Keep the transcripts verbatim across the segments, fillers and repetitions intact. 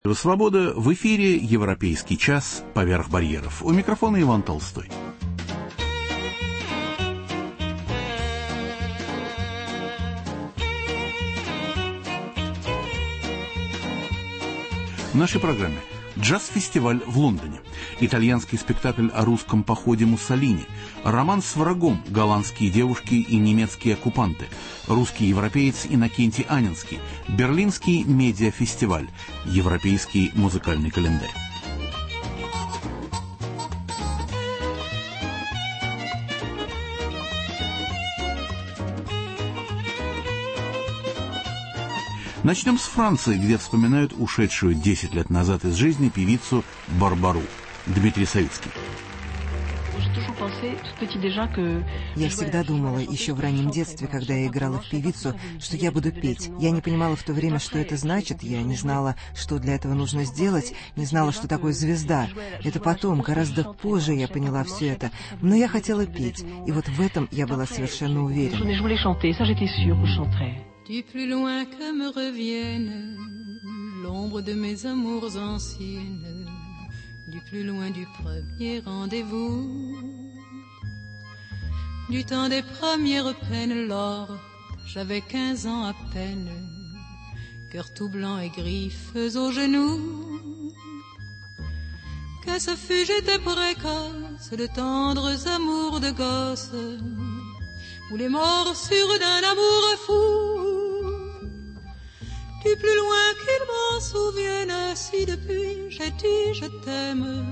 Свобода в эфире, европейский час поверх барьеров. У микрофона Иван Толстой. В нашей программе джаз-фестиваль в Лондоне, итальянский спектакль о русском походе Муссолини, роман с врагом, голландские девушки и немецкие оккупанты, русский европеец Иннокентий Анинский, берлинский медиафестиваль, европейский музыкальный календарь. Начнем с Франции, где вспоминают ушедшую десять лет назад из жизни певицу Барбару. Дмитрий Савицкий. Я всегда думала, еще в раннем детстве, когда я играла в певицу, что я буду петь. Я не понимала в то время, что это значит, я не знала, что для этого нужно сделать, не знала, что такое звезда. Это потом, гораздо позже я поняла все это. Но я хотела петь, и вот в этом я была совершенно уверена. Du plus loin que me revienne l'ombre de mes amours anciennes, du plus loin du premier rendez-vous, du temps des premières peines, lors j'avais quinze ans à peine, cœur tout blanc et griffes aux genoux. Que ce fut, j'étais précoce, de tendres amours de gosse, ou les morsures d'un amour fou. Du plus loin qu'il m'en souvienne, si depuis j'ai dit je t'aime,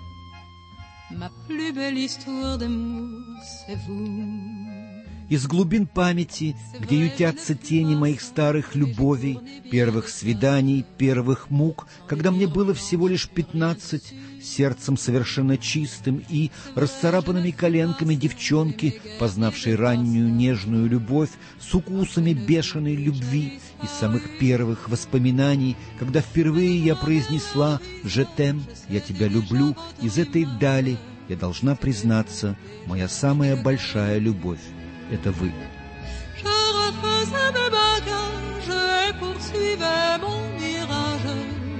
ma plus belle histoire d'amour, c'est vous. Из глубин памяти, где ютятся тени моих старых любовей, первых свиданий, первых мук, когда мне было всего лишь пятнадцать, сердцем совершенно чистым и расцарапанными коленками девчонки, познавшей раннюю нежную любовь, с укусами бешеной любви, из самых первых воспоминаний, когда впервые я произнесла «Je t'aime», «Я тебя люблю», из этой дали я должна признаться, моя самая большая любовь — это вы. Je refaisais mes bagages et poursuivais mon mirage.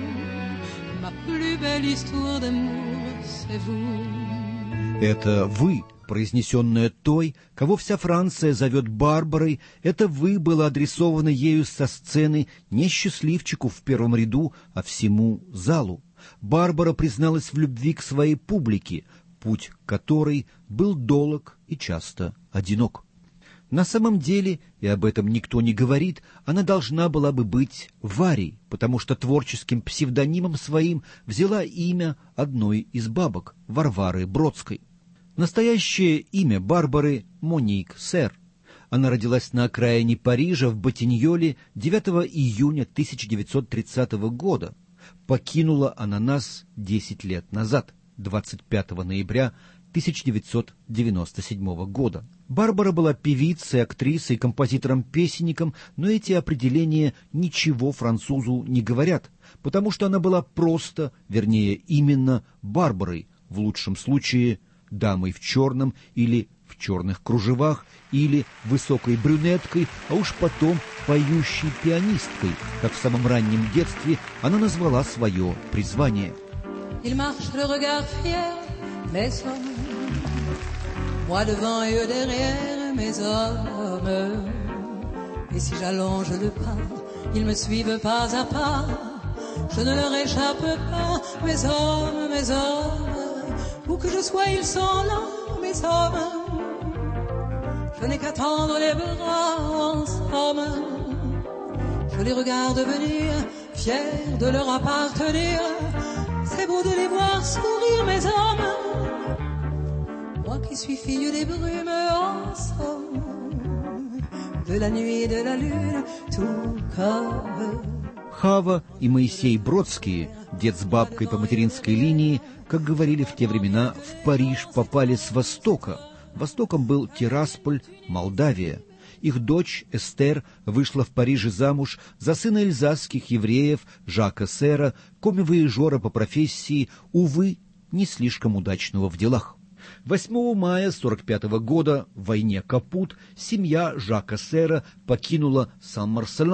Ma plus belle histoire d'amour, c'est vous. Это вы, произнесенное той, кого вся Франция зовет Барбарой, это вы было адресовано ею со сцены не счастливчику в первом ряду, а всему залу. Барбара призналась в любви к своей публике, путь которой был долг и часто одинок. На самом деле, и об этом никто не говорит, она должна была бы быть Варей, потому что творческим псевдонимом своим взяла имя одной из бабок, Варвары Бродской. Настоящее имя Барбары — Моник Сэр. Она родилась на окраине Парижа в Батиньоле девятого июня тысяча девятьсот тридцатого года. Покинула она нас десять лет назад, двадцать пятого ноября тысяча девятьсот девяносто седьмого года. Барбара была певицей, актрисой, композитором-песенником, но эти определения ничего французу не говорят, потому что она была просто, вернее, именно Барбарой, в лучшем случае дамой в черном или в черных кружевах, или высокой брюнеткой, а уж потом поющей пианисткой, как в самом раннем детстве она назвала свое призвание. Il marche le regard fier, mes hommes, moi devant et eux derrière, mes hommes. Et si j'allonge le pas, ils me suivent pas à pas, je ne leur échappe pas, mes hommes, mes hommes. Où que je sois, ils sont là, mes hommes. Je n'ai qu'à tendre les bras en somme. Je les regarde venir, fiers de leur appartenir. C'est beau de les voir sourire, mes hommes. Moi qui suis fille des brumes, en somme, de la nuit et de la lune, tout comme. Хава и Моисей Бродские, дед с бабкой по материнской линии, как говорили в те времена, в Париж попали с востока. Востоком был Тирасполь, Молдавия. Их дочь Эстер вышла в Париже замуж за сына эльзасских евреев Жака Сера, коми-вояжера по профессии, увы, не слишком удачного в делах. восьмого мая сорок пятого года в войне Капут семья Жака Сера покинула Сан-Марселан.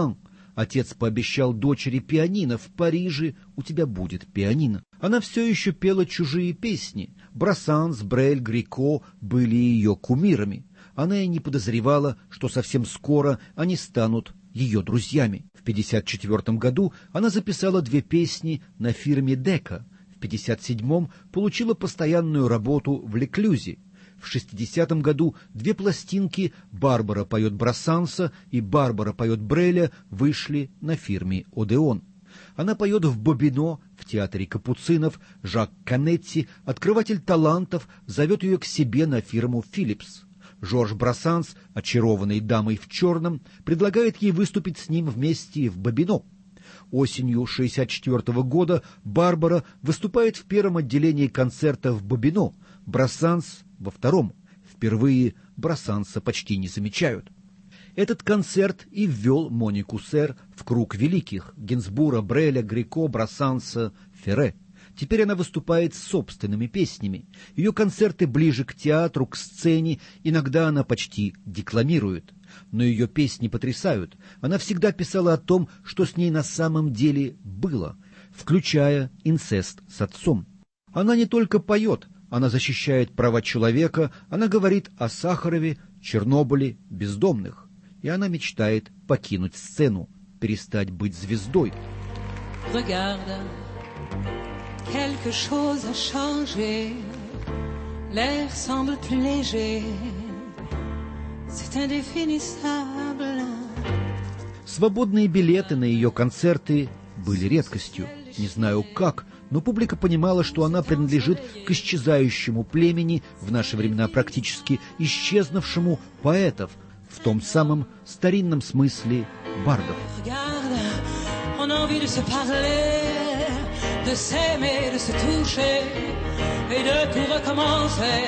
Отец пообещал дочери пианино. В Париже у тебя будет пианино. Она все еще пела чужие песни. Брассанс, Брель, Грико были ее кумирами. Она и не подозревала, что совсем скоро они станут ее друзьями. В пятьдесят четвёртом году она записала две песни на фирме «Дека». В пятьдесят седьмом получила постоянную работу в Леклюзе. В шестидесятом году две пластинки «Барбара поет Брассанса» и «Барбара поет Бреля» вышли на фирме «Одеон». Она поет в Бобино, в театре Капуцинов. Жак Канетти, открыватель талантов, зовет ее к себе на фирму «Филлипс». Жорж Брассанс, очарованный дамой в черном, предлагает ей выступить с ним вместе в Бобино. Осенью шестьдесят четвёртого года Барбара выступает в первом отделении концерта в Бобино, Брассанс во втором. Впервые Брассанса почти не замечают. Этот концерт и ввел Монику Сер в круг великих — Гинзбура, Бреля, Грико, Брассанса, Ферре. Теперь она выступает с собственными песнями. Ее концерты ближе к театру, к сцене, иногда она почти декламирует. Но ее песни потрясают. Она всегда писала о том, что с ней на самом деле было, включая инцест с отцом. Она не только поет, она защищает права человека, она говорит о Сахарове, Чернобыле, бездомных. И она мечтает покинуть сцену, перестать быть звездой. Regarde, quelque chose a changé, l'air semble plus léger, c'est indéfinissable. Свободные билеты на ее концерты были редкостью. Не знаю как, но публика понимала, что она принадлежит к исчезающему племени, в наши времена практически исчезнувшему поэтов, в том самом старинном смысле бардов. On a envie de se parler, de s'aimer, de se toucher et de tout recommencer.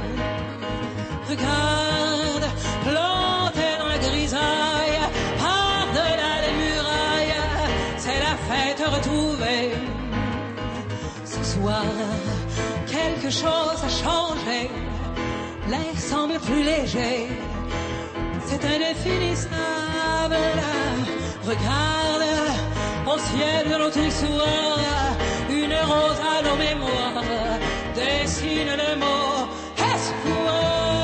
Regarde, planté dans la grisaille, par-delà les murailles, c'est la fête retrouvée. Ce soir, quelque chose a changé, l'air semble plus léger, c'est indéfinissable. Regarde, au ciel de l'autre soir, une rose à nos mémoires dessine le mot espoir.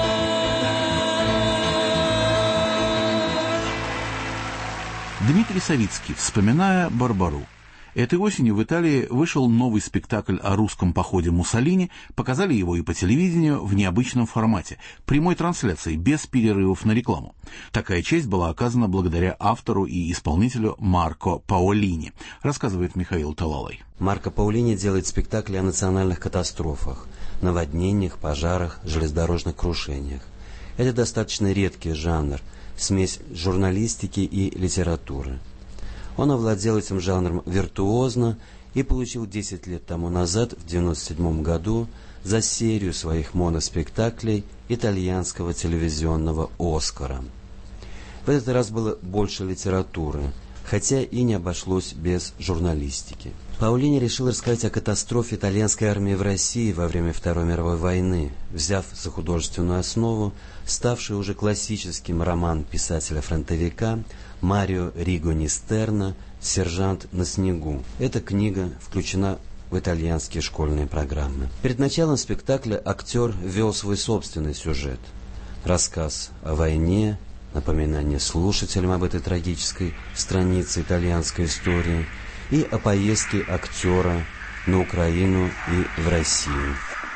Дмитрий Савицкий, вспоминая Барбару. Этой осенью в Италии вышел новый спектакль о русском походе Муссолини, показали его и по телевидению в необычном формате, прямой трансляцией, без перерывов на рекламу. Такая честь была оказана благодаря автору и исполнителю Марко Паолини, рассказывает Михаил Талалай. Марко Паолини делает спектакли о национальных катастрофах, наводнениях, пожарах, железнодорожных крушениях. Это достаточно редкий жанр, смесь журналистики и литературы. Он овладел этим жанром виртуозно и получил десять лет тому назад, в девяносто седьмом году, за серию своих моноспектаклей итальянского телевизионного «Оскара». В этот раз было больше литературы, хотя и не обошлось без журналистики. Паолини решил рассказать о катастрофе итальянской армии в России во время Второй мировой войны, взяв за художественную основу ставший уже классическим роман писателя-фронтовика Марио Ригони Стерна «Сержант на снегу». Эта книга включена в итальянские школьные программы. Перед началом спектакля актер ввел свой собственный сюжет. Рассказ о войне, напоминание слушателям об этой трагической странице итальянской истории и о поездке актера на Украину и в Россию.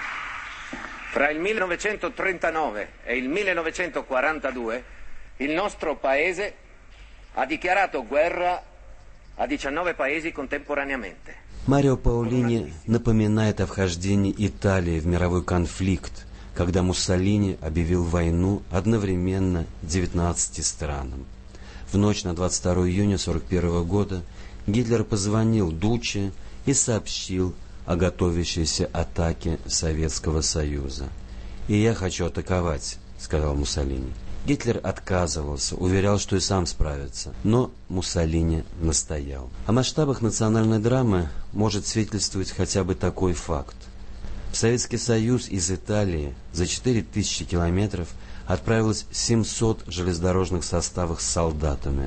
Fra il millenovecentotrentanove e il millenovecentoquarantadue il nostro paese ha dichiarato guerra a diciannove paesi contemporaneamente. Марио Паолини напоминает о вхождении Италии в мировой конфликт, когда Муссолини объявил войну одновременно девятнадцати странам. В ночь на двадцать второе июня сорок первого года Гитлер позвонил Дуччи и сообщил о готовящейся атаке Советского Союза. «И я хочу атаковать», — сказал Муссолини. Гитлер отказывался, уверял, что и сам справится, но Муссолини настоял. О масштабах национальной драмы может свидетельствовать хотя бы такой факт. В Советский Союз из Италии за четыре тысячи километров отправилось семьсот железнодорожных составов с солдатами,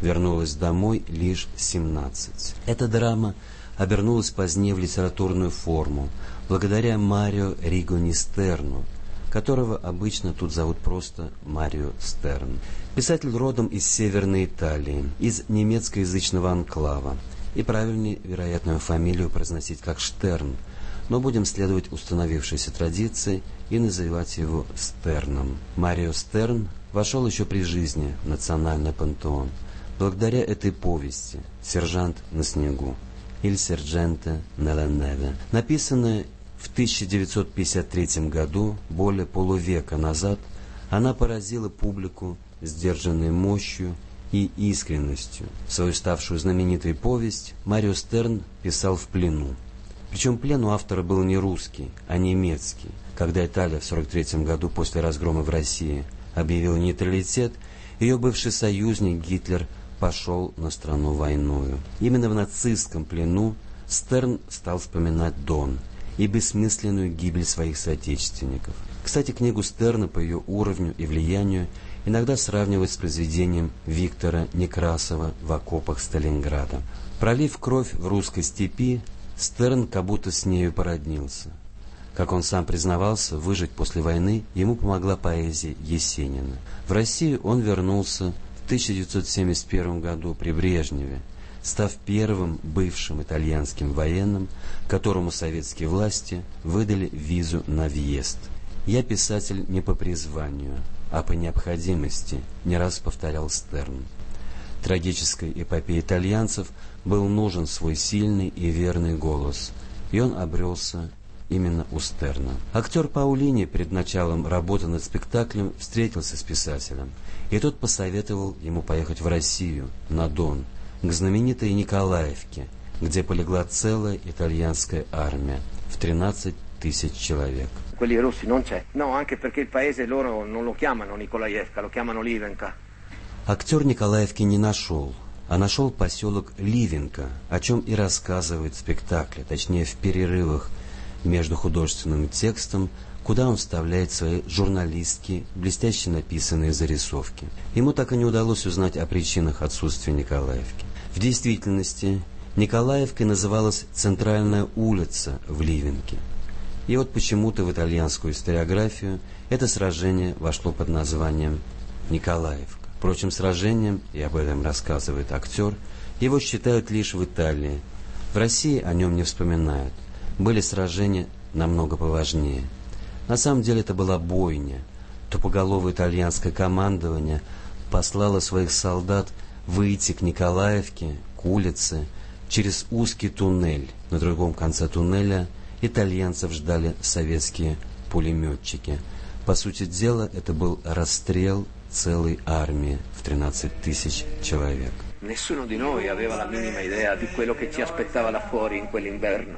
вернулась домой лишь семнадцать. Эта драма обернулась позднее в литературную форму, благодаря Марио Ригони Стерну, которого обычно тут зовут просто Марио Стерн. Писатель родом из Северной Италии, из немецкоязычного анклава, и правильнее, вероятно, фамилию произносить как Штерн, но будем следовать установившейся традиции и называть его Стерном. Марио Стерн вошел еще при жизни в национальный пантеон, благодаря этой повести «Сержант на снегу» или «Сержанте nella neve», написанная в тысяча девятьсот пятьдесят третьем году, более полувека назад. Она поразила публику сдержанной мощью и искренностью. Свою ставшую знаменитой повесть Марио Стерн писал в плену. Причем плен у автора был не русский, а немецкий. Когда Италия в сорок третьем году после разгрома в России объявила нейтралитет, ее бывший союзник Гитлер пошел на страну войною. Именно в нацистском плену Стерн стал вспоминать Дон и бессмысленную гибель своих соотечественников. Кстати, книгу Стерна по ее уровню и влиянию иногда сравнивают с произведением Виктора Некрасова «В окопах Сталинграда». Пролив кровь в русской степи, Стерн как будто с нею породнился. Как он сам признавался, выжить после войны ему помогла поэзия Есенина. В Россию он вернулся в тысяча девятьсот семьдесят первом году при Брежневе, став первым бывшим итальянским военным, которому советские власти выдали визу на въезд. «Я писатель не по призванию, а по необходимости», не раз повторял Стерн. Трагической эпопее итальянцев был нужен свой сильный и верный голос, и он обрелся именно у Стерна. Актер Паулини перед началом работы над спектаклем встретился с писателем, и тот посоветовал ему поехать в Россию, на Дон, к знаменитой Николаевке, где полегла целая итальянская армия в тринадцать тысяч человек. Quelli russi non c'è. No, anche perché il paese loro non lo chiamano Nikolaevka, lo chiamano Livenka. Актер Николаевки не нашел, а нашел поселок Ливенка, о чем и рассказывает в спектакле, точнее в перерывах между художественным текстом, куда он вставляет свои журналистские, блестяще написанные зарисовки. Ему так и не удалось узнать о причинах отсутствия Николаевки. В действительности Николаевкой называлась центральная улица в Ливенке. И вот почему-то в итальянскую историографию это сражение вошло под названием Николаевка. Впрочем, сражением, и об этом рассказывает актер, его считают лишь в Италии. В России о нем не вспоминают. Были сражения намного поважнее. На самом деле это была бойня. Тупоголовое итальянское командование послало своих солдат выйти к Николаевке, к улице, через узкий туннель. На другом конце туннеля итальянцев ждали советские пулеметчики. По сути дела, это был расстрел целой армии в тринадцать тысяч человек. Nessuno di noi aveva la minima idea di quello che ci aspettava là fuori in quell'inverno.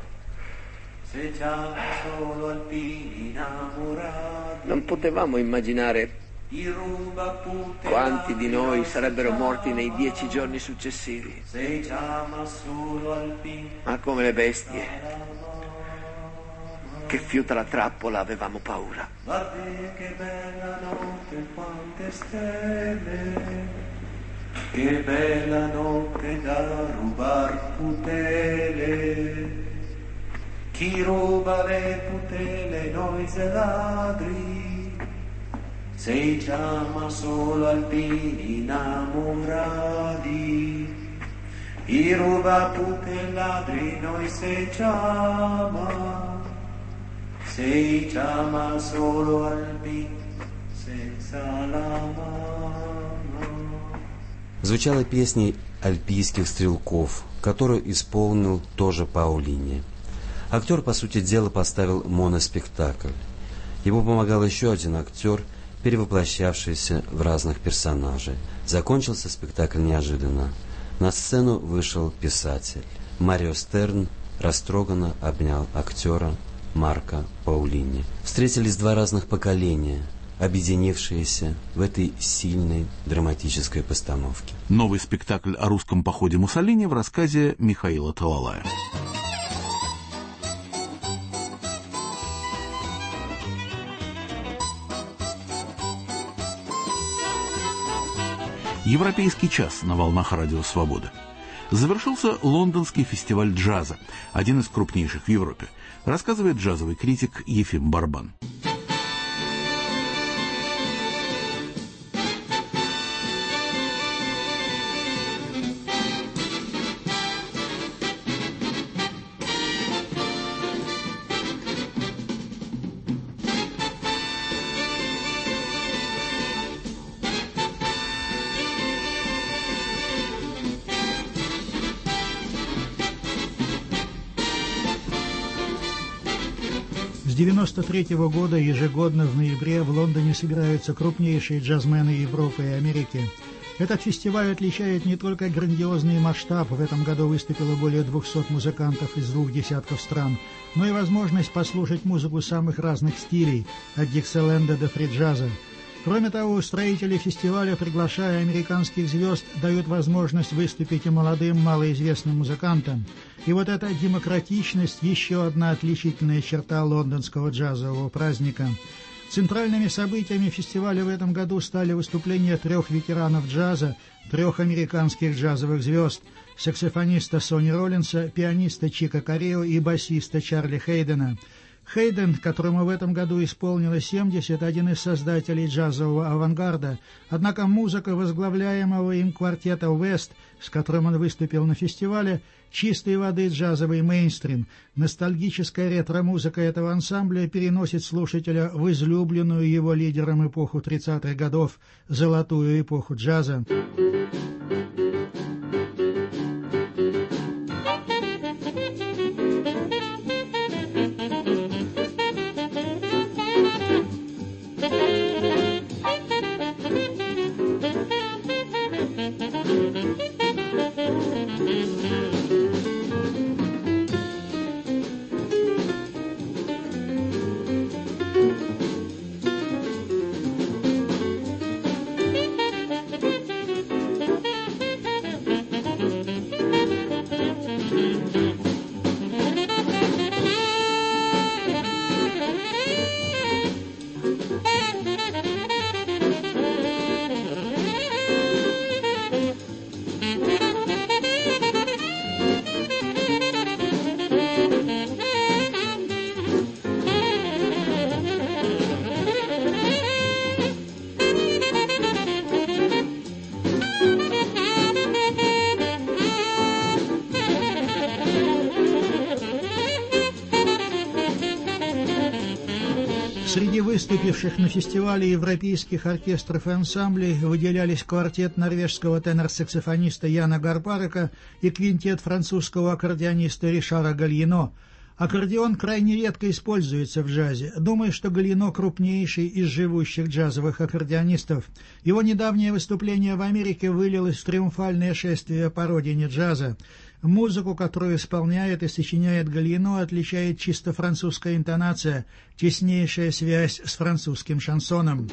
Non potevamo immaginare quanti di noi sarebbero morti nei dieci giorni successivi. Ma come le bestie che fiuta la trappola avevamo paura. Che bella notte, quante stelle, che bella notte da rubar putele. Chi ruba le putele noi se ladri, se chiama solo alpini innamorati. Chi ruba putele ladri noi se chiama, se chiama solo albi senza la mano. Звучала песня альпийских стрелков, которую исполнил тоже Паулини. Актер, по сути дела, поставил моноспектакль. Ему помогал еще один актер, перевоплощавшийся в разных персонажей. Закончился спектакль неожиданно. На сцену вышел писатель. Марио Стерн растроганно обнял актера Марко Паулини. Встретились два разных поколения, объединившиеся в этой сильной драматической постановке. Новый спектакль о русском походе Муссолини в рассказе Михаила Талалая. Европейский час на волнах Радио Свобода. Завершился Лондонский фестиваль джаза, один из крупнейших в Европе, рассказывает джазовый критик Ефим Барбан. С девяносто третьего года ежегодно в ноябре в Лондоне собираются крупнейшие джазмены Европы и Америки. Этот фестиваль отличает не только грандиозный масштаб, в этом году выступило более двухсот музыкантов из двух десятков стран, но и возможность послушать музыку самых разных стилей, от диксиленда до фри-джаза. Кроме того, устроители фестиваля, приглашая американских звезд, дают возможность выступить и молодым, малоизвестным музыкантам. И вот эта демократичность – еще одна отличительная черта лондонского джазового праздника. Центральными событиями фестиваля в этом году стали выступления трех ветеранов джаза, трех американских джазовых звезд – саксофониста Сони Роллинса, пианиста Чика Корео и басиста Чарли Хейдена. Хейден, которому в этом году исполнилось семьдесят, один из создателей джазового авангарда, однако музыка возглавляемого им квартета «Вест», с которым он выступил на фестивале, чистой воды джазовый мейнстрим. Ностальгическая ретро-музыка этого ансамбля переносит слушателя в излюбленную его лидером эпоху тридцатых годов, золотую эпоху джаза. Среди выступивших на фестивале европейских оркестров и ансамблей выделялись квартет норвежского тенор-саксофониста Яна Гарбарека и квинтет французского аккордеониста Ришара Гальино. Аккордеон крайне редко используется в джазе. Думаю, что Гальино крупнейший из живущих джазовых аккордеонистов. Его недавнее выступление в Америке вылилось в триумфальное шествие по родине джаза. Музыку, которую исполняет и сочиняет Гальино, отличает чисто французская интонация, теснейшая связь с французским шансоном.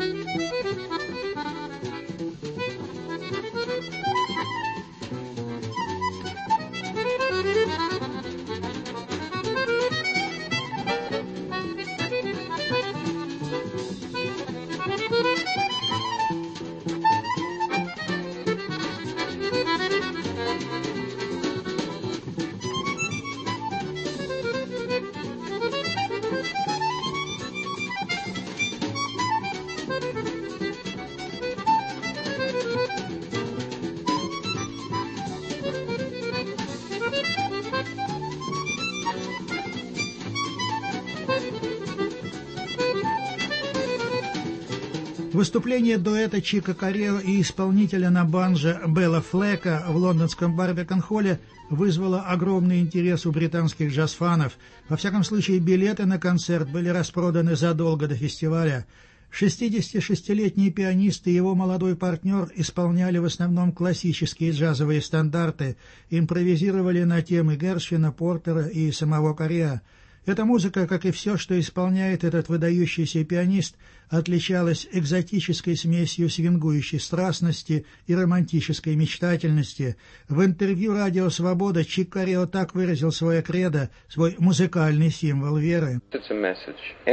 Выступление дуэта Чика Корео и исполнителя на банджо Белла Флека в лондонском Барбикан-холле вызвало огромный интерес у британских джаз-фанов. Во всяком случае, билеты на концерт были распроданы задолго до фестиваля. шестидесятишестилетний пианист и его молодой партнер исполняли в основном классические джазовые стандарты, импровизировали на темы Гершвина, Портера и самого Корео. Эта музыка, как и все, что исполняет этот выдающийся пианист, отличалась экзотической смесью свингующей страстности и романтической мечтательности. В интервью «Радио Свобода» Чик Корео так выразил свое кредо, свой музыкальный символ веры.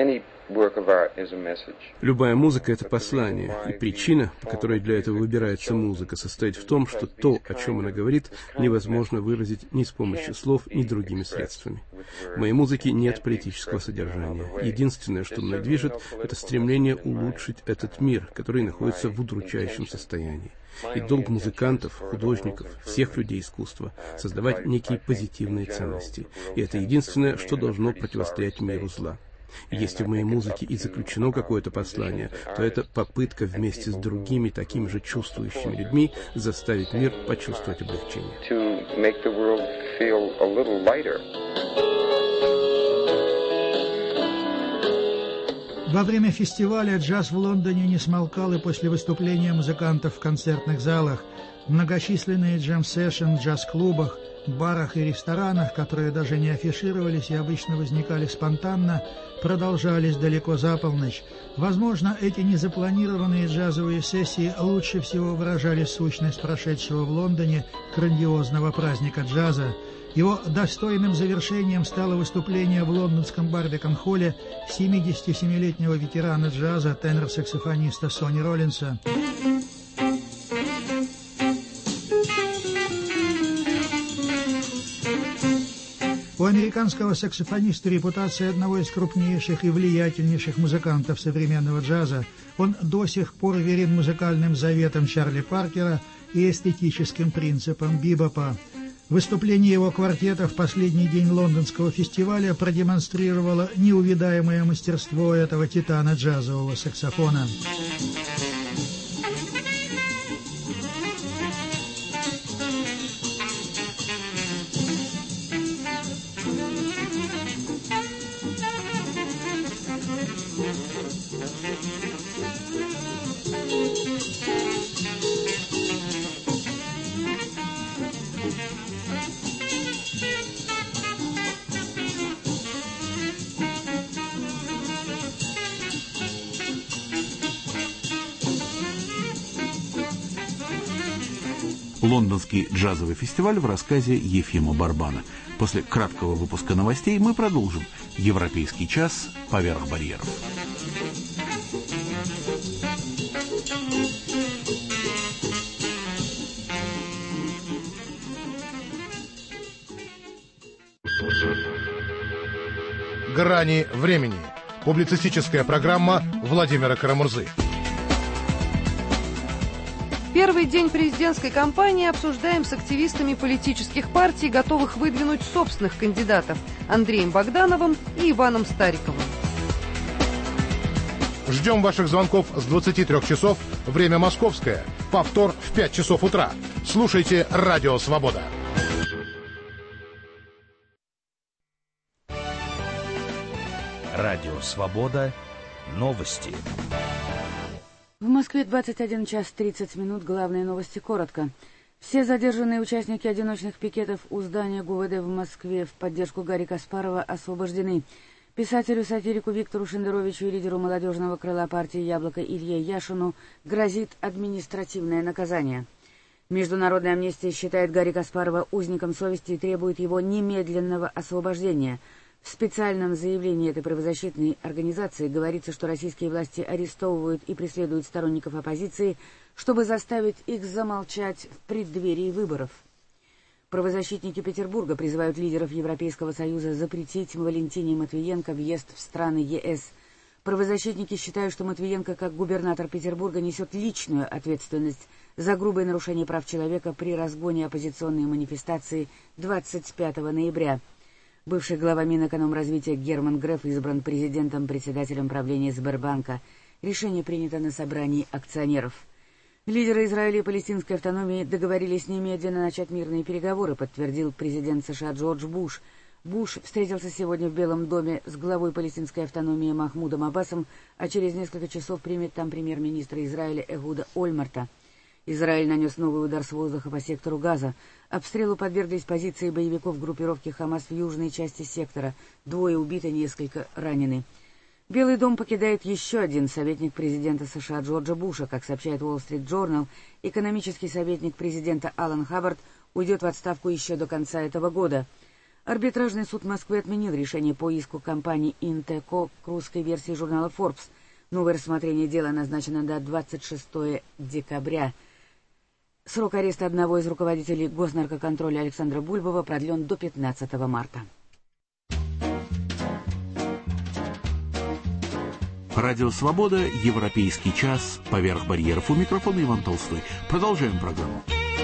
Любая музыка — это послание, и причина, по которой для этого выбирается музыка, состоит в том, что то, о чем она говорит, невозможно выразить ни с помощью слов, ни другими средствами. В моей музыке нет политического содержания. Единственное, что мной движет, это стремление улучшить этот мир, который находится в удручающем состоянии. И долг музыкантов, художников, всех людей искусства — создавать некие позитивные ценности. И это единственное, что должно противостоять миру зла. И если в моей музыке и заключено какое-то послание, то это попытка вместе с другими такими же чувствующими людьми заставить мир почувствовать облегчение. Во время фестиваля джаз в Лондоне не смолкал и после выступления музыкантов в концертных залах. Многочисленные джем-сэшн в джаз-клубах, барах и ресторанах, которые даже не афишировались и обычно возникали спонтанно, продолжались далеко за полночь. Возможно, эти незапланированные джазовые сессии лучше всего выражали сущность прошедшего в Лондоне грандиозного праздника джаза. Его достойным завершением стало выступление в лондонском Барбикан-холле семидесятисемилетнего ветерана джаза, тенор-саксофониста Сони Роллинса. У американского саксофониста репутация одного из крупнейших и влиятельнейших музыкантов современного джаза. Он до сих пор верен музыкальным заветам Чарли Паркера и эстетическим принципам бибопа. Выступление его квартета в последний день лондонского фестиваля продемонстрировало неувидаемое мастерство этого титана джазового саксофона. Лондонский джазовый фестиваль в рассказе Ефима Барбана. После краткого выпуска новостей мы продолжим. Европейский час поверх барьеров. «Грани времени». Публицистическая программа Владимира Карамурзы. Первый день президентской кампании обсуждаем с активистами политических партий, готовых выдвинуть собственных кандидатов Андреем Богдановым и Иваном Стариковым. Ждем ваших звонков с двадцати трёх часов, время московское. Повтор в пять часов утра. Слушайте «Радио Свобода». Радио Свобода. Новости. В Москве двадцать один час тридцать минут. Главные новости коротко. Все задержанные участники одиночных пикетов у здания ГУВД в Москве в поддержку Гарри Каспарова освобождены. Писателю-сатирику Виктору Шендеровичу и лидеру молодежного крыла партии «Яблоко» Илье Яшину грозит административное наказание. Международная амнистия считает Гарри Каспарова узником совести и требует его немедленного освобождения. В специальном заявлении этой правозащитной организации говорится, что российские власти арестовывают и преследуют сторонников оппозиции, чтобы заставить их замолчать в преддверии выборов. Правозащитники Петербурга призывают лидеров Европейского Союза запретить Валентине Матвиенко въезд в страны ЕС. Правозащитники считают, что Матвиенко, как губернатор Петербурга, несет личную ответственность за грубое нарушение прав человека при разгоне оппозиционной манифестации двадцать пятого ноября. Бывший глава Минэкономразвития Герман Греф избран президентом-председателем правления Сбербанка. Решение принято на собрании акционеров. Лидеры Израиля и палестинской автономии договорились немедленно начать мирные переговоры, подтвердил президент США Джордж Буш. Буш встретился сегодня в Белом доме с главой палестинской автономии Махмудом Аббасом, а через несколько часов примет там премьер-министра Израиля Эхуда Ольмарта. Израиль нанес новый удар с воздуха по сектору Газа. Обстрелу подверглись позиции боевиков группировки «Хамас» в южной части сектора. Двое убиты, несколько ранены. Белый дом покидает еще один советник президента США Джорджа Буша. Как сообщает Wall Street Journal, экономический советник президента Алан Хаббард уйдет в отставку еще до конца этого года. Арбитражный суд Москвы отменил решение по иску компании «Интеко» к русской версии журнала Forbes. Новое рассмотрение дела назначено до двадцать шестого декабря. Срок ареста одного из руководителей госнаркоконтроля Александра Бульбова продлен до пятнадцатого марта. Радио «Свобода», «Европейский час», «Поверх барьеров». У микрофона Иван Толстой. Продолжаем программу.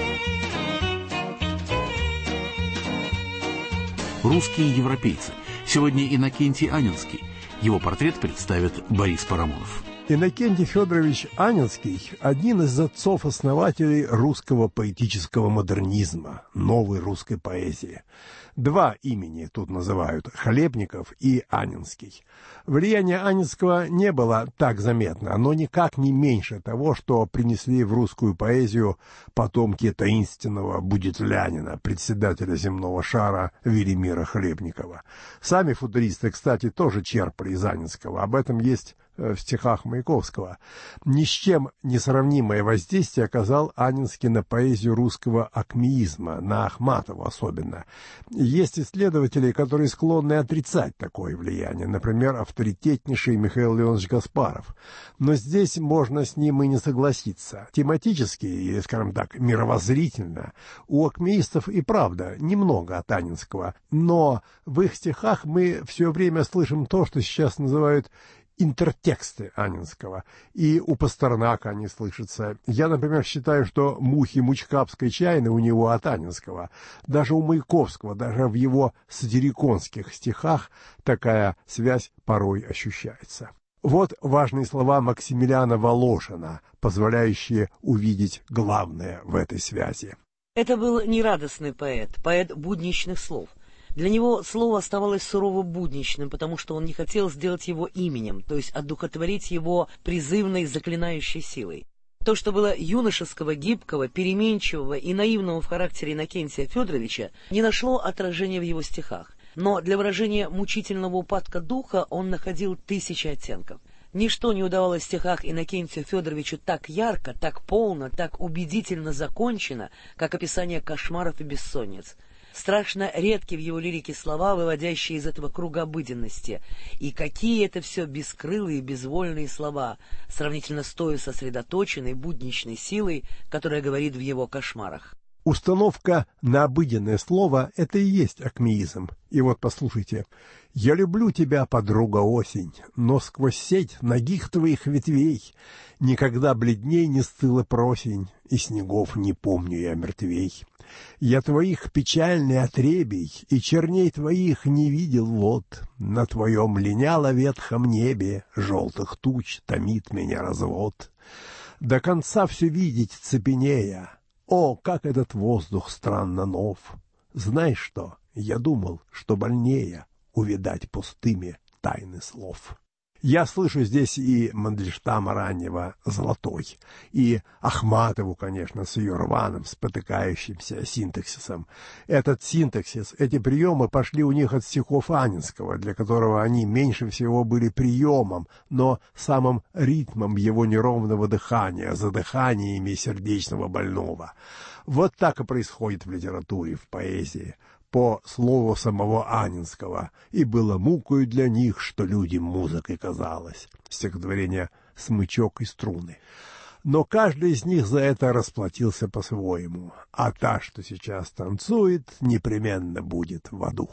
Русские европейцы. Сегодня Иннокентий Анинский. Его портрет представит Борис Парамонов. Иннокентий Федорович Анинский – один из отцов-основателей русского поэтического модернизма, новой русской поэзии. Два имени тут называют – Хлебников и Анинский. Влияние Анинского не было так заметно, но никак не меньше того, что принесли в русскую поэзию потомки таинственного будетлянина, председателя земного шара Велимира Хлебникова. Сами футуристы, кстати, тоже черпали из Анинского, об этом есть в стихах Маяковского. Ни с чем несравнимое воздействие оказал Анинский на поэзию русского акмеизма, на Ахматову особенно. Есть исследователи, которые склонны отрицать такое влияние, например, авторитетнейший Михаил Леонович Гаспаров. Но здесь можно с ним и не согласиться. Тематически, или, скажем так, мировоззрительно, у акмеистов и правда немного от Анинского, но в их стихах мы все время слышим то, что сейчас называют интертексты Анинского, и у Пастернака они слышатся. Я, например, считаю, что «Мухи Мучкапской чайны» у него от Анинского. Даже у Маяковского, даже в его сатириконских стихах такая связь порой ощущается. Вот важные слова Максимилиана Волошина, позволяющие увидеть главное в этой связи. Это был нерадостный поэт, поэт будничных слов. Для него слово оставалось сурово будничным, потому что он не хотел сделать его именем, то есть одухотворить его призывной заклинающей силой. То, что было юношеского, гибкого, переменчивого и наивного в характере Иннокентия Федоровича, не нашло отражения в его стихах. Но для выражения мучительного упадка духа он находил тысячи оттенков. Ничто не удавалось в стихах Иннокентию Федоровичу так ярко, так полно, так убедительно закончено, как описание кошмаров и бессонниц. Страшно редки в его лирике слова, выводящие из этого круга обыденности. И какие это все бескрылые, безвольные слова, сравнительно с той сосредоточенной, будничной силой, которая говорит в его кошмарах. Установка на обыденное слово — это и есть акмеизм. И вот послушайте. «Я люблю тебя, подруга осень, но сквозь сеть ногих твоих ветвей никогда бледней не стыла просень, и снегов не помню я мертвей. Я твоих печальный отребий и черней твоих не видел вот. На твоем линяло ветхом небе желтых туч томит меня развод. До конца все видеть цепенея. О, как этот воздух странно нов! Знаешь что, я думал, что больнее увидать пустыми тайны слов». Я слышу здесь и Мандельштама раннего «Золотой», и Ахматову, конечно, с ее рваным, спотыкающимся синтаксисом. Этот синтаксис, эти приемы пошли у них от стихов Анинского, для которого они меньше всего были приемом, но самым ритмом его неровного дыхания, задыханиями сердечного больного. Вот так и происходит в литературе, в поэзии. По слову самого Анинского, и было мукою для них, что людям музыкой казалось. Стихотворение «Смычок и струны». Но каждый из них за это расплатился по-своему, а та, что сейчас танцует, непременно будет в аду.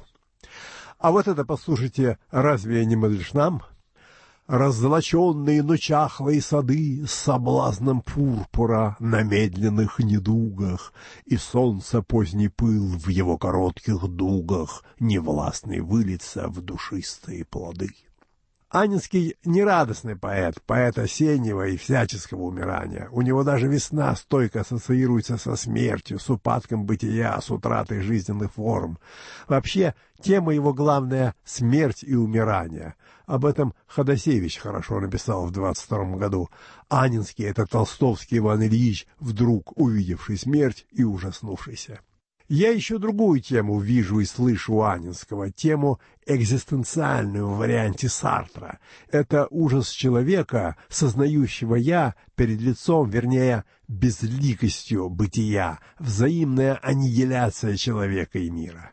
А вот это, послушайте, разве не Мандельштам? Раззолоченные, но чахлые сады с соблазном пурпура на медленных недугах, и солнце поздний пыл в его коротких дугах невластный вылиться в душистые плоды. Анинский нерадостный поэт, поэт осеннего и всяческого умирания. У него даже весна стойко ассоциируется со смертью, с упадком бытия, с утратой жизненных форм. Вообще, тема его главная — смерть и умирание. Об этом Ходосевич хорошо написал в двадцать втором году. Анинский — это толстовский Иван Ильич, вдруг увидевший смерть и ужаснувшийся. Я еще другую тему вижу и слышу у Анинского, тему экзистенциальную в варианте Сартра. Это ужас человека, сознающего «я» перед лицом, вернее, безликостью бытия, взаимная аннигиляция человека и мира.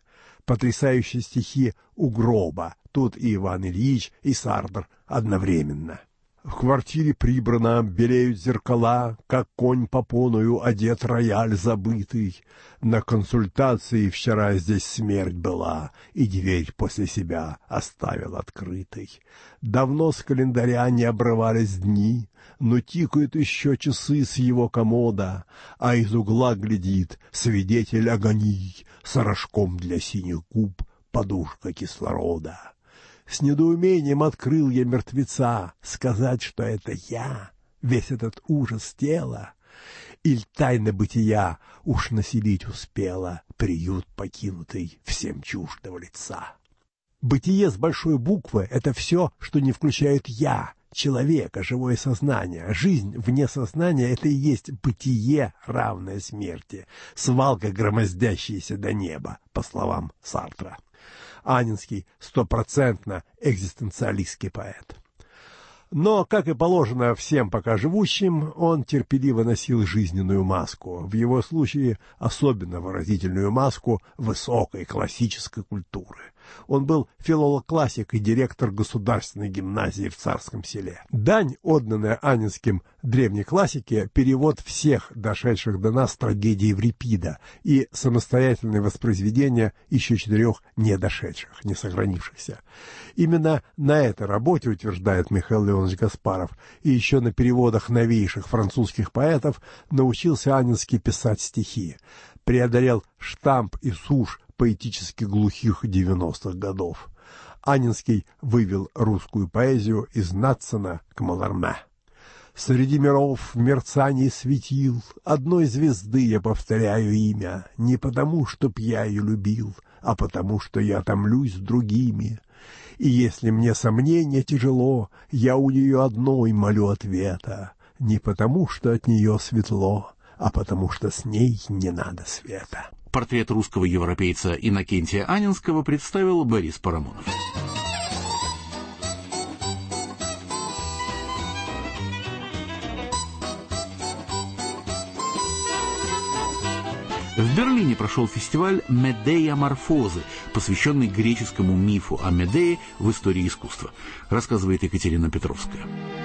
Потрясающие стихи у гроба. Тут и Иван Ильич, и Сартр одновременно. В квартире прибрано, белеют зеркала, как конь попоную одет рояль забытый. На консультации вчера здесь смерть была, и дверь после себя оставил открытой. Давно с календаря не обрывались дни, но тикают еще часы с его комода, а из угла глядит свидетель агонии с рожком для синих губ, подушка кислорода. С недоумением открыл я мертвеца, сказать, что это я, весь этот ужас тела. Иль тайна бытия уж населить успела приют покинутый всем чуждого лица. Бытие с большой буквы — это все, что не включает «я», человека, живое сознание. Жизнь вне сознания — это и есть бытие, равное смерти, свалка, громоздящаяся до неба, по словам Сартра. Анинский стопроцентно экзистенциалистский поэт. Но, как и положено всем пока живущим, он терпеливо носил жизненную маску, в его случае особенно выразительную маску высокой классической культуры. Он был филолог-классик и директор государственной гимназии в Царском Селе. Дань, отданная Анинским древней классике, перевод всех дошедших до нас трагедий Еврипида и самостоятельное воспроизведение еще четырех не дошедших, не сохранившихся. Именно на этой работе, утверждает Михаил Леонович Гаспаров, и еще на переводах новейших французских поэтов научился Анинский писать стихи. Преодолел штамп и сушь поэтически глухих девяностых годов. Анинский вывел русскую поэзию из Надсона к Маларме. Среди миров в мерцании светил одной звезды я повторяю имя, не потому, чтоб я ее любил, а потому, что я томлюсь с другими. И если мне сомнение тяжело, я у нее одной молю ответа, не потому, что от нее светло, а потому, что с ней не надо света. Портрет русского европейца Иннокентия Анинского представил Борис Парамонов. В Берлине прошел фестиваль «Медея Морфозы», посвященный греческому мифу о Медее в истории искусства, рассказывает Екатерина Петровская.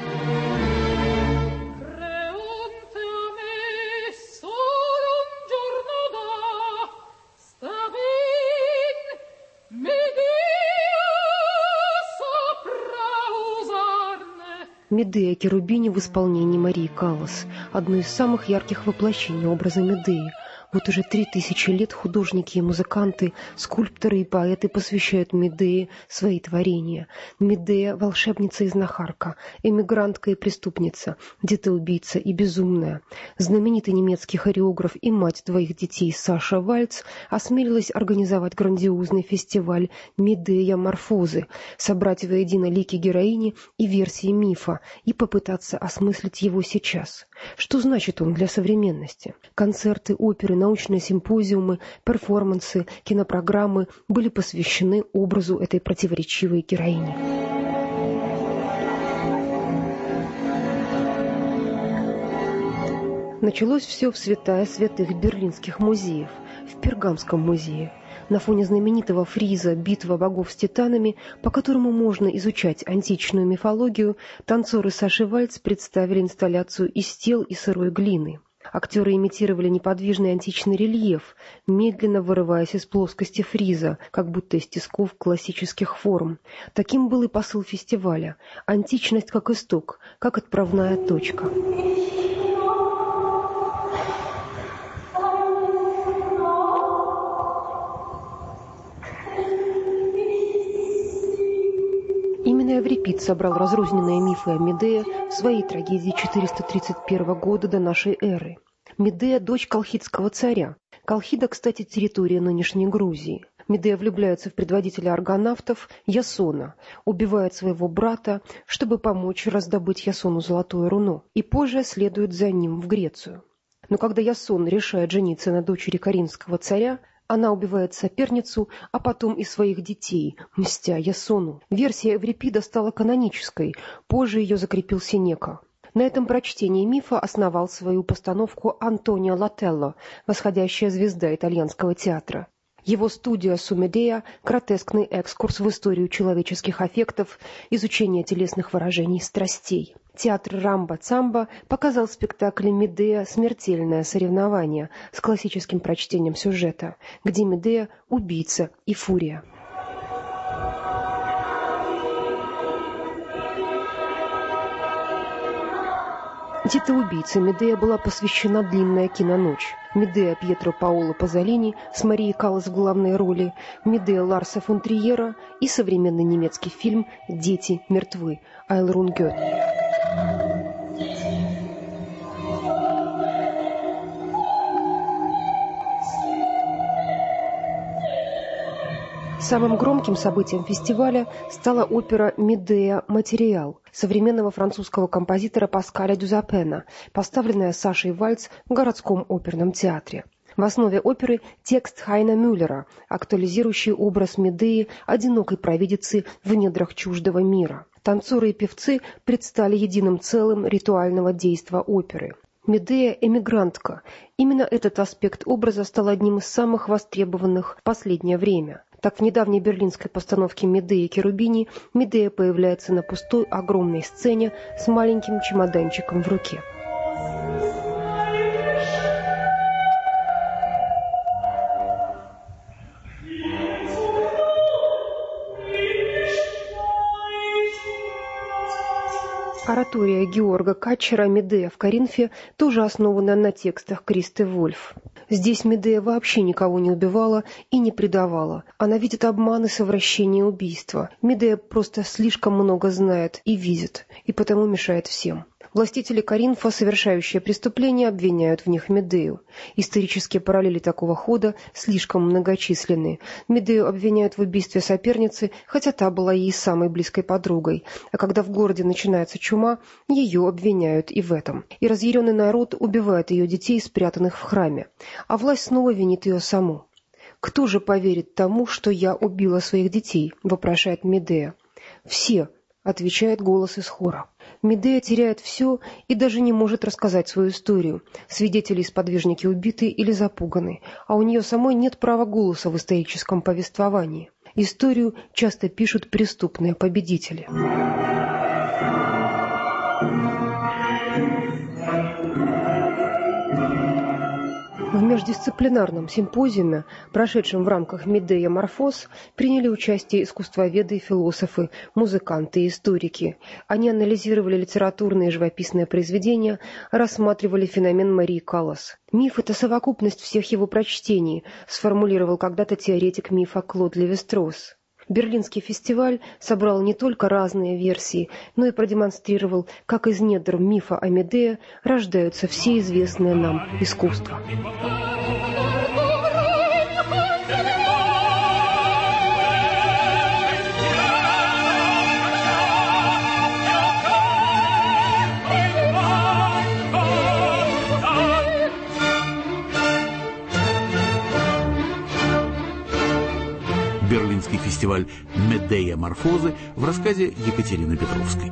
Медея Керубини в исполнении Марии Каллас, одно из самых ярких воплощений образа Медеи. Вот уже три тысячи лет художники и музыканты, скульпторы и поэты посвящают Медее свои творения. Медея – волшебница и знахарка, эмигрантка и преступница, детоубийца и безумная. Знаменитый немецкий хореограф и мать двоих детей Саша Вальц осмелилась организовать грандиозный фестиваль «Медея Морфозы», собрать воедино лики героини и версии мифа и попытаться осмыслить его сейчас. Что значит он для современности? Концерты, оперы, научные симпозиумы, перформансы, кинопрограммы были посвящены образу этой противоречивой героини. Началось все в святая святых берлинских музеев, в Пергамском музее. На фоне знаменитого фриза «Битва богов с титанами», по которому можно изучать античную мифологию, танцоры Саши Вальц представили инсталляцию из тел и сырой глины. Актеры имитировали неподвижный античный рельеф, медленно вырываясь из плоскости фриза, как будто из тисков классических форм. Таким был и посыл фестиваля – античность как исток, как отправная точка. Именно Эврипид собрал разрозненные мифы о Медее в своей трагедии четыреста тридцать первого года до нашей эры. Медея – дочь колхидского царя. Колхида, кстати, территория нынешней Грузии. Медея влюбляется в предводителя аргонавтов Ясона, убивает своего брата, чтобы помочь раздобыть Ясону золотое руно, и позже следует за ним в Грецию. Но когда Ясон решает жениться на дочери каринского царя, она убивает соперницу, а потом и своих детей, мстя Ясону. Версия Эврипида стала канонической, позже ее закрепил Сенека. На этом прочтении мифа основал свою постановку Антонио Лателло, восходящая звезда итальянского театра. Его студия «Сумедея» — гротескный экскурс в историю человеческих аффектов, изучение телесных выражений страстей. Театр Рамба-Цамба показал спектакль «Медея. Смертельное соревнование» с классическим прочтением сюжета, где Медея — убийца и фурия. Детоубийце Медея была посвящена длинная киноночь. Медея Пьетро Паоло Пазолини с Марией Каллас в главной роли, Медея Ларса фон Триера и современный немецкий фильм «Дети мертвы» Айлрун Гёте. Самым громким событием фестиваля стала опера «Медея. Материал» современного французского композитора Паскаля Дюзапена, поставленная Сашей Вальц в городском оперном театре. В основе оперы текст Хайна Мюллера, актуализирующий образ Медеи, одинокой провидицы в недрах чуждого мира. Танцоры и певцы предстали единым целым ритуального действа оперы. Медея – эмигрантка. Именно этот аспект образа стал одним из самых востребованных в последнее время. Так, в недавней берлинской постановке «Медеи Cherubini» Медея появляется на пустой огромной сцене с маленьким чемоданчиком в руке. Оратория Георга Катчера «Медея в Коринфе» тоже основана на текстах Кристы Вольф. Здесь Медея вообще никого не убивала и не предавала. Она видит обман и совращение убийства. Медея просто слишком много знает и видит, и потому мешает всем. Властители Коринфа, совершающие преступления, обвиняют в них Медею. Исторические параллели такого хода слишком многочисленны. Медею обвиняют в убийстве соперницы, хотя та была ей самой близкой подругой. А когда в городе начинается чума, ее обвиняют и в этом. И разъяренный народ убивает ее детей, спрятанных в храме. А власть снова винит ее саму. «Кто же поверит тому, что я убила своих детей?» – вопрошает Медея. «Все», – отвечает голос из хора. Медея теряет все и даже не может рассказать свою историю. Свидетели и сподвижники убиты или запуганы, а у нее самой нет права голоса в историческом повествовании. Историю часто пишут преступные победители. В междисциплинарном симпозиуме, прошедшем в рамках «Медея Морфоз», приняли участие искусствоведы и философы, музыканты и историки. Они анализировали литературные и живописные произведения, рассматривали феномен Марии Каллас. «Миф – это совокупность всех его прочтений», сформулировал когда-то теоретик мифа Клод Леви-Стросс. Берлинский фестиваль собрал не только разные версии, но и продемонстрировал, как из недр мифа о Медее рождаются все известные нам искусства. Берлинский фестиваль «Медея Морфозы» в рассказе Екатерины Петровской.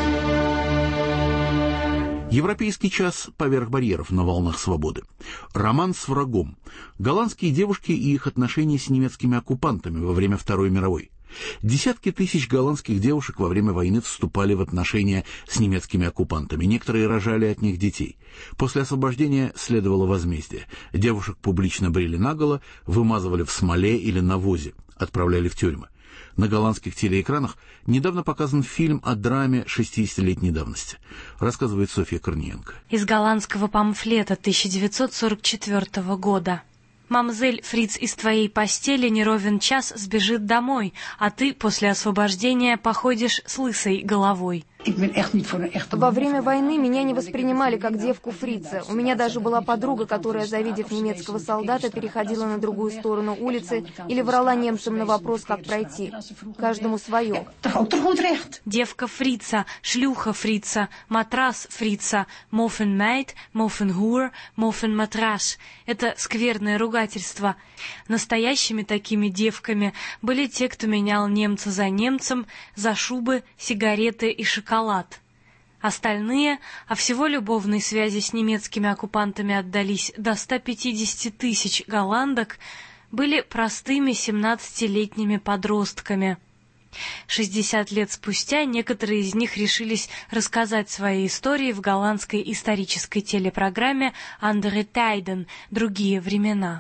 Европейский час поверх барьеров на волнах свободы. Роман с врагом. Голландские девушки и их отношения с немецкими оккупантами во время Второй мировой. Десятки тысяч голландских девушек во время войны вступали в отношения с немецкими оккупантами. Некоторые рожали от них детей. После освобождения следовало возмездие. Девушек публично брили наголо, вымазывали в смоле или навозе, отправляли в тюрьмы. На голландских телеэкранах недавно показан фильм о драме шестидесятилетней давности. Рассказывает Софья Корниенко. Из голландского памфлета тысяча девятьсот сорок четвёртого года. «Мамзель, фриц из твоей постели не ровен час сбежит домой, а ты после освобождения походишь с лысой головой». Во время войны меня не воспринимали как девку фрица. У меня даже была подруга, которая, завидев немецкого солдата, переходила на другую сторону улицы или врала немцам на вопрос, как пройти. Каждому свое. Девка фрица, шлюха фрица, матрас фрица, мофен майт, мофен хур, мофен матраш. Это скверное ругательство. Настоящими такими девками были те, кто менял немца за немцем, за шубы, сигареты и шоколад. Остальные, а всего любовной связи с немецкими оккупантами отдались до ста пятидесяти тысяч голландок, были простыми семнадцатилетними подростками. шестьдесят лет спустя некоторые из них решились рассказать свои истории в голландской исторической телепрограмме «Andere Tijden» «Другие времена».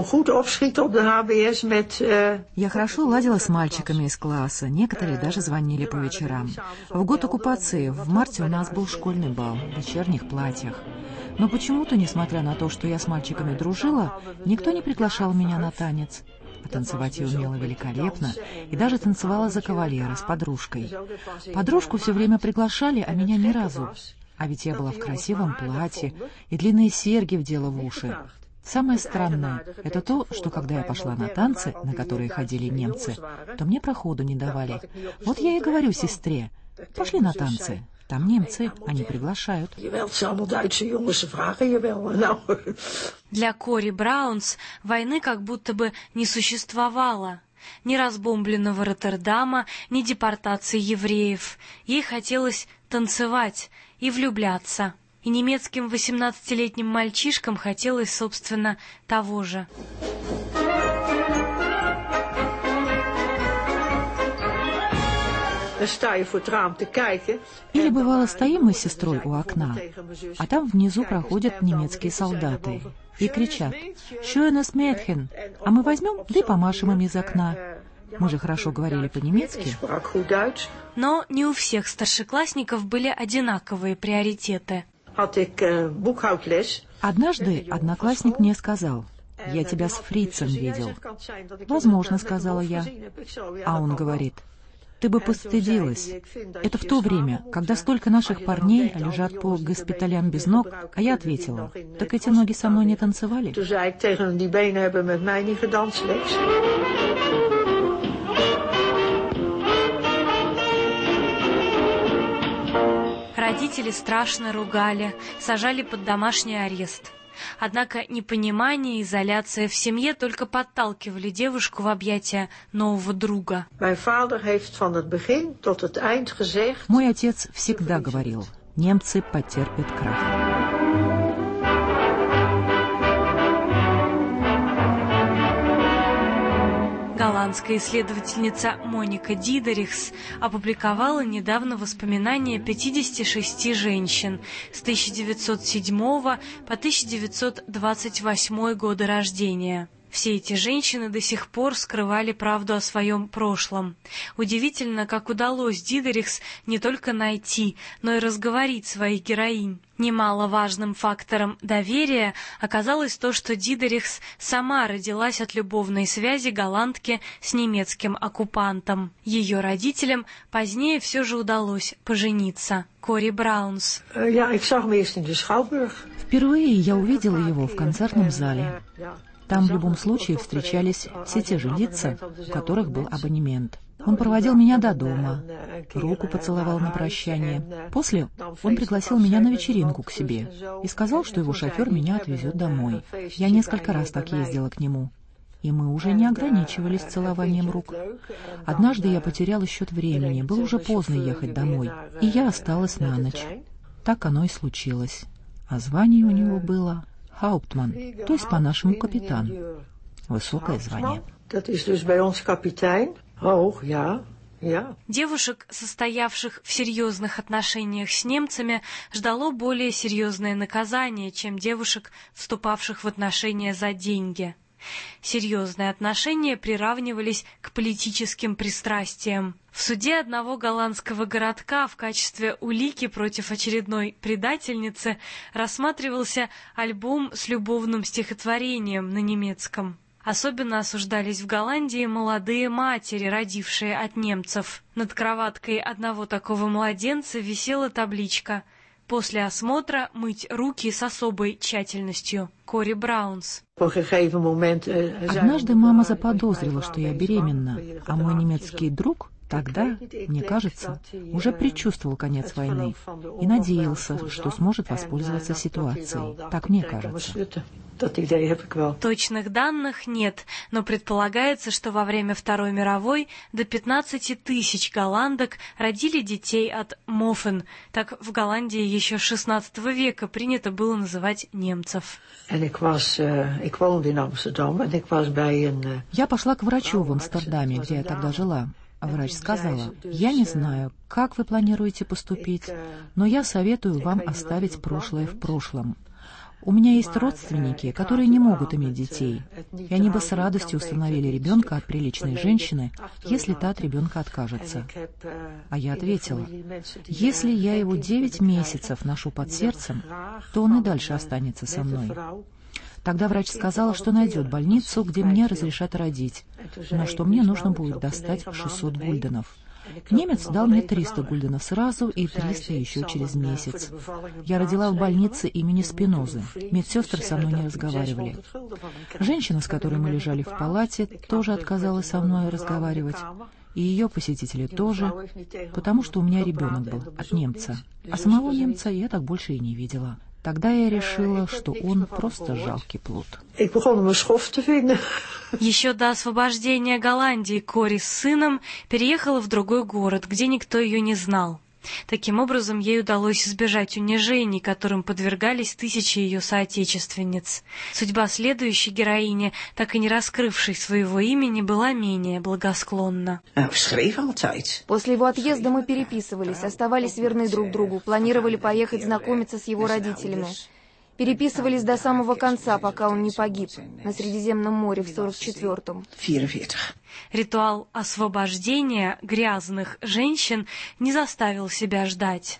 Я хорошо ладила с мальчиками из класса, некоторые даже звонили по вечерам. В год оккупации в марте у нас был школьный бал в вечерних платьях. Но почему-то, несмотря на то, что я с мальчиками дружила, никто не приглашал меня на танец. А танцевать я умела великолепно и даже танцевала за кавалера с подружкой. Подружку все время приглашали, а меня ни разу. А ведь я была в красивом платье и длинные серьги вдела в уши. Самое странное — это то, что когда я пошла на танцы, на которые ходили немцы, то мне проходу не давали. Вот я и говорю сестре: пошли на танцы. Там немцы, они приглашают. Для Кори Браунс войны как будто бы не существовало. Ни разбомбленного Роттердама, ни депортации евреев. Ей хотелось танцевать и влюбляться. И немецким восемнадцатилетним мальчишкам хотелось, собственно, того же. Или бывало, стоим мы с сестрой у окна, а там внизу проходят немецкие солдаты и кричат: «Schönes Mädchen», а мы возьмем, да и помашем им из окна. Мы же хорошо говорили по-немецки. Но не у всех старшеклассников были одинаковые приоритеты. Однажды одноклассник мне сказал: «Я тебя с фрицем видел». «Возможно», — сказала я. А он говорит: «Ты бы постыдилась. Это в то время, когда столько наших парней лежат по госпиталям без ног». А я ответила: «Так эти ноги со мной не танцевали?» Родители страшно ругали, сажали под домашний арест. Однако непонимание и изоляция в семье только подталкивали девушку в объятия нового друга. Мой отец всегда говорил: немцы потерпят крах. Голландская исследовательница Моника Дидерихс опубликовала недавно воспоминания пятидесяти шести женщин с тысяча девятьсот седьмого по тысяча девятьсот двадцать восьмой годы рождения. Все эти женщины до сих пор скрывали правду о своем прошлом. Удивительно, как удалось Дидерихс не только найти, но и разговорить своих героинь. Немаловажным фактором доверия оказалось то, что Дидерихс сама родилась от любовной связи голландки с немецким оккупантом. Ее родителям позднее все же удалось пожениться. Кори Браунс. Впервые я увидела его в концертном зале. Там в любом случае встречались все те же лица, у которых был абонемент. Он проводил меня до дома, руку поцеловал на прощание. После он пригласил меня на вечеринку к себе и сказал, что его шофер меня отвезет домой. Я несколько раз так ездила к нему, и мы уже не ограничивались целованием рук. Однажды я потеряла счет времени, было уже поздно ехать домой, и я осталась на ночь. Так оно и случилось. А звание у него было Хауптман, то есть по-нашему капитан. Высокое звание. Девушек, состоявших в серьезных отношениях с немцами, ждало более серьезное наказание, чем девушек, вступавших в отношения за деньги. Серьезные отношения приравнивались к политическим пристрастиям. В суде одного голландского городка в качестве улики против очередной предательницы рассматривался альбом с любовным стихотворением на немецком. Особенно осуждались в Голландии молодые матери, родившие от немцев. Над кроваткой одного такого младенца висела табличка: «После осмотра мыть руки с особой тщательностью. Кори Браунс». Однажды мама заподозрила, что я беременна, а мой немецкий друг тогда, мне кажется, уже предчувствовал конец войны и надеялся, что сможет воспользоваться ситуацией. Так мне кажется. Точных данных нет, но предполагается, что во время Второй мировой до пятнадцати тысяч голландок родили детей от мофен. Так в Голландии еще с шестнадцатого века принято было называть немцев. Я пошла к врачу в Амстердаме, где я тогда жила. Врач сказала: «Я не знаю, как вы планируете поступить, но я советую вам оставить прошлое в прошлом. У меня есть родственники, которые не могут иметь детей, и они бы с радостью установили ребенка от приличной женщины, если та от ребенка откажется». А я ответила: «Если я его девять месяцев ношу под сердцем, то он и дальше останется со мной». Тогда врач сказала, что найдет больницу, где мне разрешат родить, но что мне нужно будет достать шестьсот гульденов. Немец дал мне триста гульденов сразу и триста еще через месяц. Я родила в больнице имени Спинозы. Медсестры со мной не разговаривали. Женщина, с которой мы лежали в палате, тоже отказалась со мной разговаривать. И ее посетители тоже, потому что у меня ребенок был от немца. А самого немца я так больше и не видела. Тогда я решила, что он просто жалкий плут. Еще до освобождения Голландии Кори с сыном переехала в другой город, где никто ее не знал. Таким образом, ей удалось избежать унижений, которым подвергались тысячи ее соотечественниц. Судьба следующей героини, так и не раскрывшей своего имени, была менее благосклонна. После его отъезда мы переписывались, оставались верны друг другу, планировали поехать знакомиться с его родителями. Переписывались до самого конца, пока он не погиб на Средиземном море в сорок четвёртом. Ритуал освобождения грязных женщин не заставил себя ждать.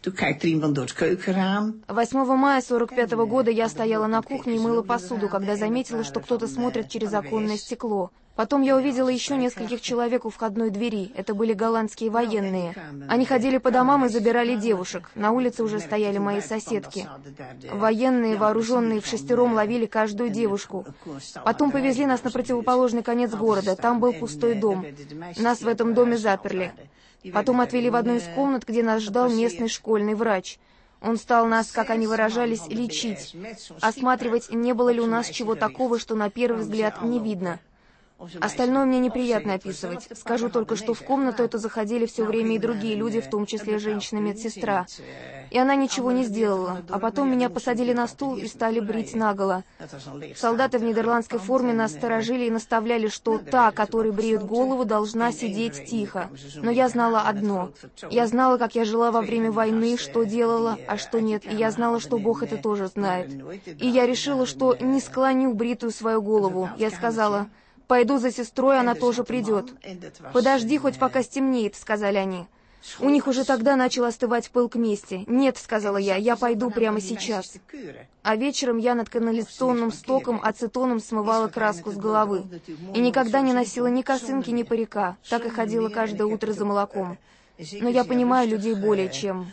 восьмого мая сорок пятого года я стояла на кухне и мыла посуду, когда заметила, что кто-то смотрит через оконное стекло. Потом я увидела еще нескольких человек у входной двери. Это были голландские военные. Они ходили по домам и забирали девушек. На улице уже стояли мои соседки. Военные, вооруженные вшестером, ловили каждую девушку. Потом повезли нас на противоположный конец города. Там был пустой дом. Нас в этом доме заперли. Потом отвели в одну из комнат, где нас ждал местный школьный врач. Он стал нас, как они выражались, лечить. Осматривать, не было ли у нас чего такого, что на первый взгляд не видно. Остальное мне неприятно описывать. Скажу только, что в комнату эту заходили все время и другие люди, в том числе женщина-медсестра. И она ничего не сделала. А потом меня посадили на стул и стали брить наголо. Солдаты в нидерландской форме нас сторожили и наставляли, что та, которой бреют голову, должна сидеть тихо. Но я знала одно. Я знала, как я жила во время войны, что делала, а что нет. И я знала, что Бог это тоже знает. И я решила, что не склоню бритую свою голову. Я сказала: «Пойду за сестрой, она тоже придет». «Подожди, хоть пока стемнеет», — сказали они. У них уже тогда начал остывать пыл к мести. «Нет», — сказала я, — «я пойду прямо сейчас». А вечером я над канализационным стоком ацетоном смывала краску с головы. И никогда не носила ни косынки, ни парика. Так и ходила каждое утро за молоком. Но я понимаю людей более чем.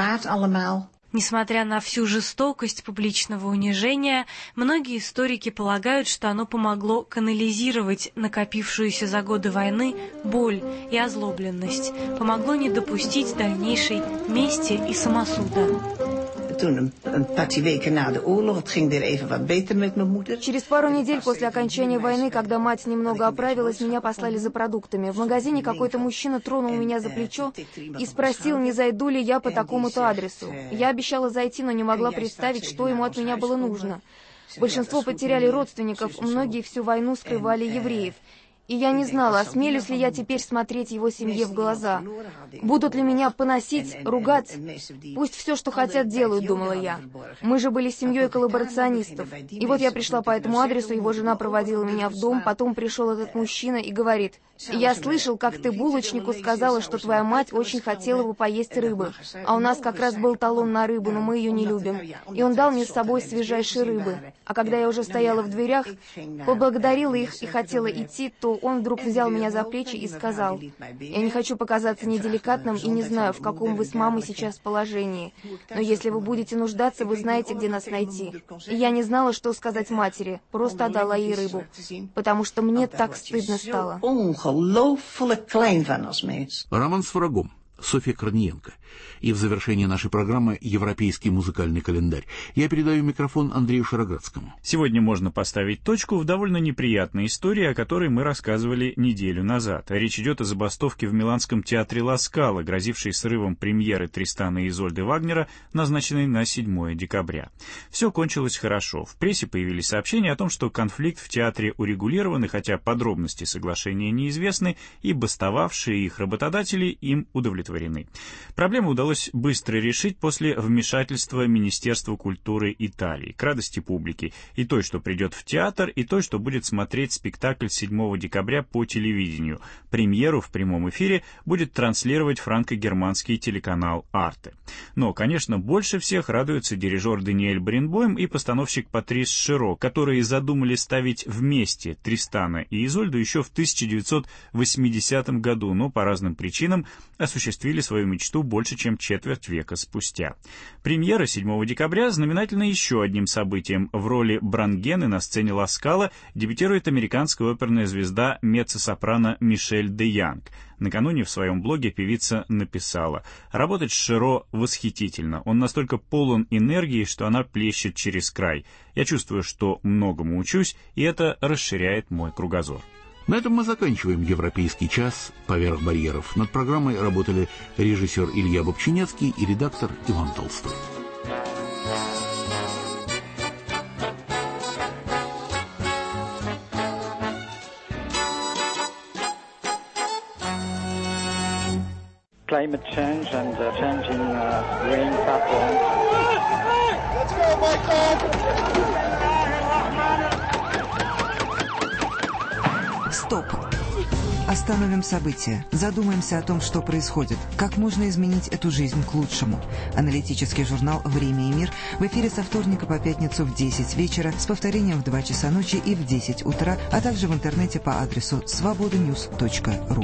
Несмотря на всю жестокость публичного унижения, многие историки полагают, что оно помогло канализировать накопившуюся за годы войны боль и озлобленность, помогло не допустить дальнейшей мести и самосуда. Через пару недель после окончания войны, когда мать немного оправилась, меня послали за продуктами. В магазине какой-то мужчина тронул меня за плечо и спросил, не зайду ли я по такому-то адресу. Я обещала зайти, но не могла представить, что ему от меня было нужно. Большинство потеряли родственников, многие всю войну скрывали евреев. И я не знала, осмелюсь ли я теперь смотреть его семье в глаза. Будут ли меня поносить, ругать? Пусть все, что хотят, делают, думала я. Мы же были семьей коллаборационистов. И вот я пришла по этому адресу, его жена проводила меня в дом, потом пришел этот мужчина и говорит: «Я слышал, как ты булочнику сказала, что твоя мать очень хотела бы поесть рыбы. А у нас как раз был талон на рыбу, но мы ее не любим. И он дал мне с собой свежайшей рыбы. А когда я уже стояла в дверях, поблагодарила их и хотела идти, то он вдруг взял меня за плечи и сказал: «Я не хочу показаться неделикатным и не знаю, в каком вы с мамой сейчас положении, но если вы будете нуждаться, вы знаете, где нас найти». И я не знала, что сказать матери, просто отдала ей рыбу, потому что мне так стыдно стало. Роман с врагом. Софья Корниенко. И в завершении нашей программы «Европейский музыкальный календарь» я передаю микрофон Андрею Шароградскому. Сегодня можно поставить точку в довольно неприятной истории, о которой мы рассказывали неделю назад. Речь идет о забастовке в Миланском театре Ла Скала, грозившей срывом премьеры Тристана и Изольды Вагнера, назначенной на седьмое декабря. Все кончилось хорошо. В прессе появились сообщения о том, что конфликт в театре урегулирован, и хотя подробности соглашения неизвестны, и бастовавшие их работодатели им удовлетворены. Проблему удалось быстро решить после вмешательства Министерства культуры Италии, к радости публики, и той, что придет в театр, и той, что будет смотреть спектакль седьмого декабря по телевидению. Премьеру в прямом эфире будет транслировать франко-германский телеканал «Арте». Но, конечно, больше всех радуется дирижер Даниэль Баренбойм и постановщик Патрис Широ, которые задумали ставить вместе Тристана и Изольду еще в тысяча девятьсот восьмидесятом году, но по разным причинам осуществили свою мечту больше, чем четверть века спустя. Премьера седьмого декабря знаменательна еще одним событием. В роли Брангены на сцене Ла Скала дебютирует американская оперная звезда меццо-сопрано Мишель де Янг. Накануне в своем блоге певица написала: «Работать с Широ восхитительно. Он настолько полон энергии, что она плещет через край. Я чувствую, что многому учусь, и это расширяет мой кругозор». На этом мы заканчиваем «Европейский час. Поверх барьеров». Над программой работали режиссер Илья Бобчинецкий и редактор Иван Толстой. Climate change and uh, changing uh, rain patterns. Let's go, Michael! Стоп! Остановим события. Задумаемся о том, что происходит. Как можно изменить эту жизнь к лучшему. Аналитический журнал «Время и мир» в эфире со вторника по пятницу в десять вечера, с повторением в два часа ночи и в десять утра, а также в интернете по адресу свобода ньюс точка ру.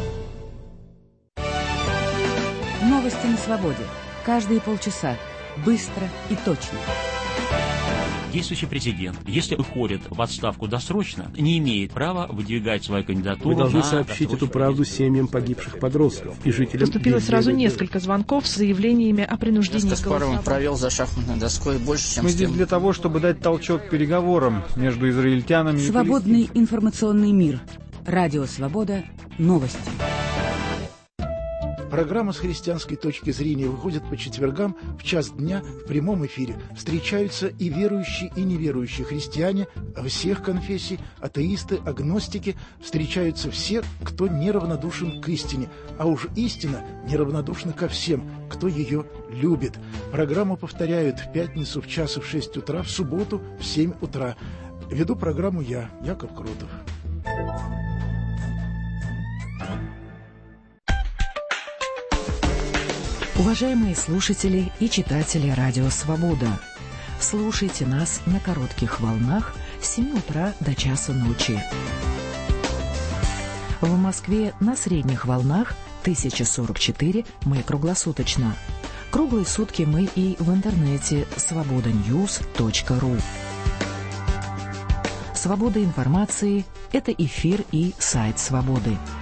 Новости на свободе. Каждые полчаса. Быстро и точно. Действующий президент, если уходит в отставку досрочно, не имеет права выдвигать свою кандидатуру. Вы должны на сообщить эту правду семьям погибших подростков и жителям. Поступило сразу несколько звонков с заявлениями о принуждении Я с Каспаровым провел за шахматной доской больше, чем Мы с здесь тем. для того, чтобы дать толчок переговорам между израильтянами и Свободный информационный мир. Радио Свобода. Новости. Программа с христианской точки зрения выходит по четвергам в час дня в прямом эфире. Встречаются и верующие, и неверующие христиане всех конфессий, атеисты, агностики. Встречаются все, кто неравнодушен к истине. А уж истина неравнодушна ко всем, кто ее любит. Программу повторяют в пятницу в час и в шесть утра, в субботу в семь утра. Веду программу я, Яков Крутов. Уважаемые слушатели и читатели Радио Свобода, слушайте нас на коротких волнах с семи утра до часа ночи. В Москве на средних волнах тысяча сорок четыре мы круглосуточно. Круглые сутки мы и в интернете свобода ньюс точка ру. Свобода информации – это эфир и сайт Свободы.